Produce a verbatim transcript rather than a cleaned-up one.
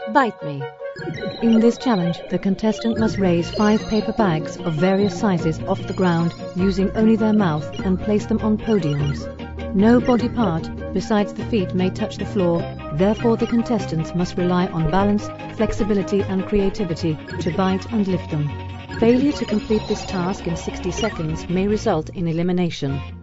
Bite me. In this challenge, the contestant must raise five paper bags of various sizes off the ground using only their mouth and place them on podiums. No body part besides the feet may touch the floor, therefore the contestants must rely on balance, flexibility and creativity to bite and lift them. Failure to complete this task in sixty seconds may result in elimination.